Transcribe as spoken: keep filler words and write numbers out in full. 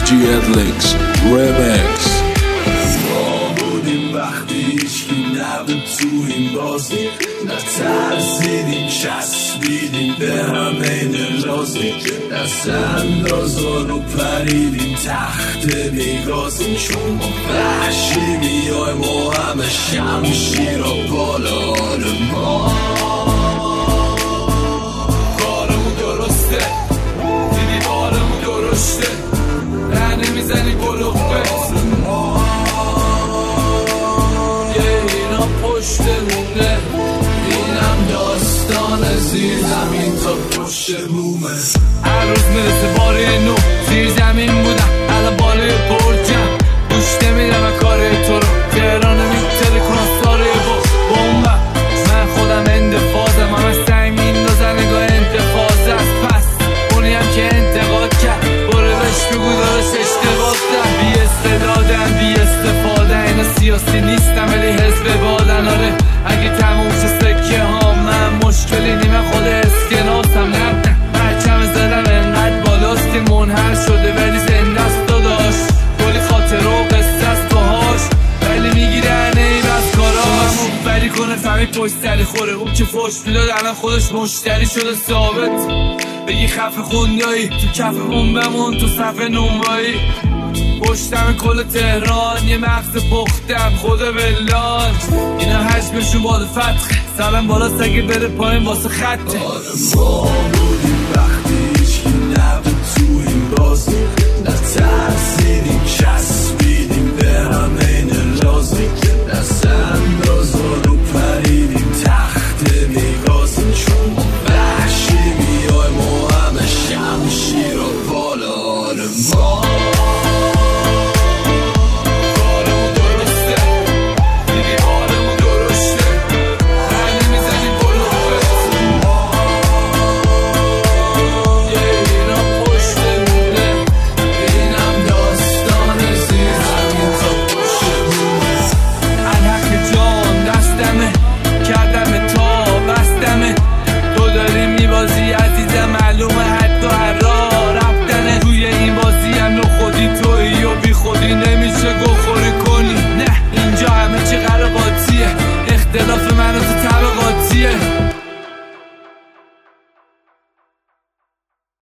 جی ادلینکس ریمکس. ما بودیم وقتی هیچکی نبود تو این بازی، نترسیدیم چسبیدیم به همین لازی، دست اندازا رو پریدیم تحت میگازی، چون ما وحشی میایم و همه شمشیر و بالا ما. کارمون درسته دیدی بارمون درسته، نه نمیزنی بلوغ بزن ما. یه اینا پشتمونه، اینم داستان زیر زمین تا پشت بومه. هر روز میرسه باره نو زیر زمین بودم، الان بالای برجم گوش نمیدم کار تو رو. تهران میتره کنستاره با بومبم، من خودم اندفاظم، همه سنگ میندازن نگاه انتفاظ است. پس اونی هم که انتقاد کرد باره بهش بگو دارش اشتباه کرد. بی استعدادم بی استفاده، اینا سیاسی نیستم ولی حزب بادن. آره اگه تموم شه سکه ها من مشکلی نیمه خود اسکناسم. نه پرچم زدم انقدر بالاست که منحل شده ولی زنده است داداش. کلی خاطر و قصه است باهاش ولی میگیرن این از کاراش. مفبری کنه فهمی پشت سری خوره، اون که فوش میداد الان خودش مشتری شده ثابت. بگی خفه خوندایی تو کف اون بمون تو صفحه نونوایی. پشتم کل تهران یه مغز پختم خدا بلان. اینا حجمشون باد فتخ سلام بالا سگه بره پایین واسه خطه. ما بودیم